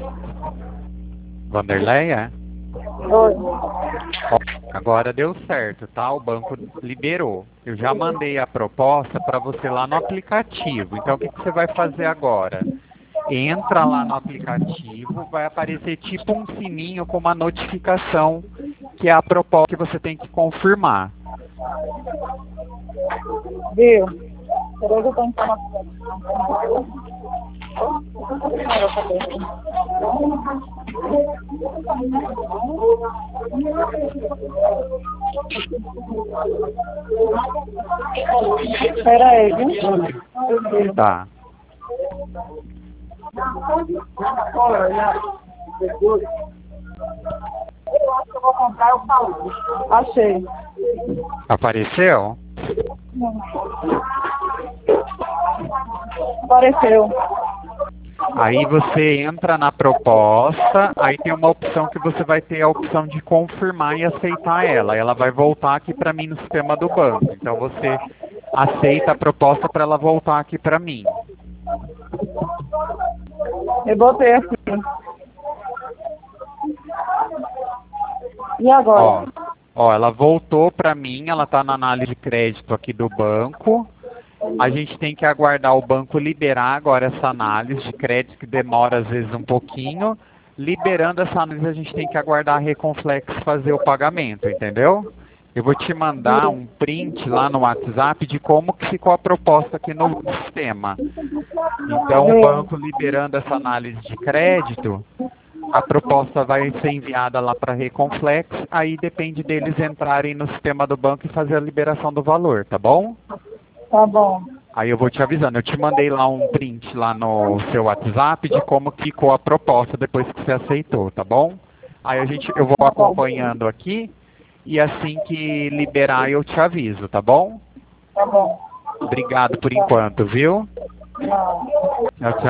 Vanderleia? Oi. Ó, agora deu certo, tá? O banco liberou. Eu já mandei a proposta para você lá no aplicativo. Então, o que você vai fazer agora? Entra lá no aplicativo, vai aparecer tipo um sininho com uma notificação, que é a proposta que você tem que confirmar. Viu? Peraí que eu tô entrando Peraí, viu? Tá. Eu acho que eu vou comprar o Paulo. Achei. Apareceu? Apareceu. Aí você entra na proposta, aí tem uma opção que você vai ter a opção de confirmar e aceitar ela. Ela vai voltar aqui para mim no sistema do banco. Então você aceita a proposta para ela voltar aqui para mim. Eu botei aqui. E agora? Ó, ela voltou para mim, ela está na análise de crédito aqui do banco. A gente tem que aguardar o banco liberar agora essa análise de crédito, que demora às vezes um pouquinho. Liberando essa análise, a gente tem que aguardar a Reconflex fazer o pagamento, entendeu? Eu vou te mandar um print lá no WhatsApp de como que ficou a proposta aqui no sistema. Então, o banco liberando essa análise de crédito, a proposta vai ser enviada lá para a Reconflex, aí depende deles entrarem no sistema do banco e fazer a liberação do valor, tá bom? Tá bom. Aí eu vou te avisando. Eu te mandei lá um print lá no seu WhatsApp de como ficou a proposta depois que você aceitou, tá bom? Aí eu vou acompanhando aqui e assim que liberar eu te aviso, tá bom? Tá bom. Obrigado por enquanto, viu? Não. Tchau, tchau.